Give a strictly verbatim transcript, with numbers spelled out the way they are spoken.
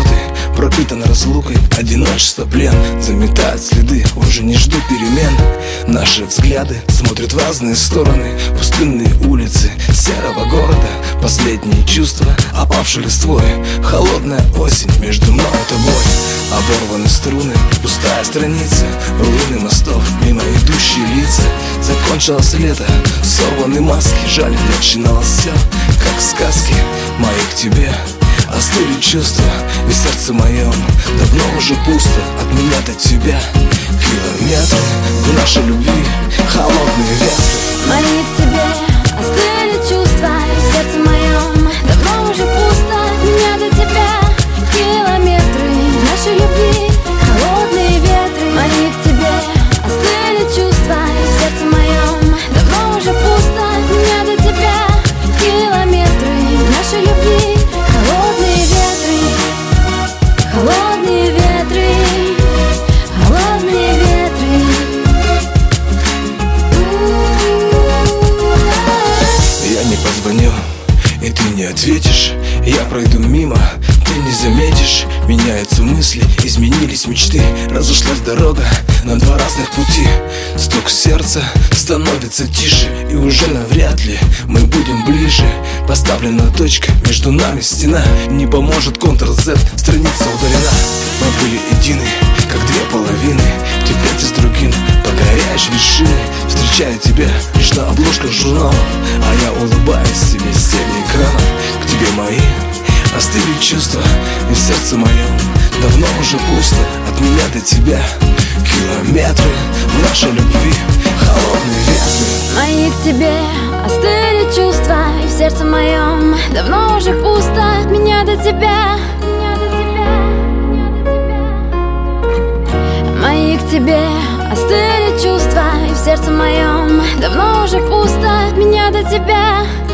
замкнуты, пропитан разлукой, одиночество, плен. Заметает следы, уже не жду перемен. Наши взгляды смотрят в разные стороны. Пустынные улицы серого города, последние чувства опавшей листвой. Холодная осень между мной и тобой. Оборваны струны, пустая страница, руины мостов, мимо идущие лица. Закончилось лето, сорваны маски, жаль, начиналось все, как в сказке. Мои к тебе остыли чувства, и в сердце моем давно уже пусто. От меня до тебя километры в нашей любви, холодные ветры. Мои к тебе остыли чувства, и в сердце моем давно уже пусто. От меня до тебя километры в нашей любви, холодные ветры. Мои к тебе остыли чувства, и в сердце моем давно уже пусто. От меня до тебя километры в нашей любви, холодные ветры, холодные ветры, холодные ветры. Я не позвоню, и ты не ответишь. Я пройду мимо, ты не заметишь. Меняются мысли, изменились мечты. Разошлась дорога на два разных пути. Стук сердца становится тише, и уже навряд ли мы будем ближе. Поставлена точка, между нами стена. Не поможет контр-Z, страница удалена. Мы были едины, как две половины. Теперь ты с другим покоряешь вершины. Встречаю тебя лишь на обложках журналов, а я улыбаюсь себе с тени экранов. К тебе мои остыли чувства, и в сердце моем давно уже пусто. От меня до тебя километры в нашей любви, холодные ветры. Мои к тебе остыли чувства, и в сердце моем давно уже пусто. От меня до тебя, мои к тебе остыли чувства, и в сердце моем давно уже пусто. От меня до тебя.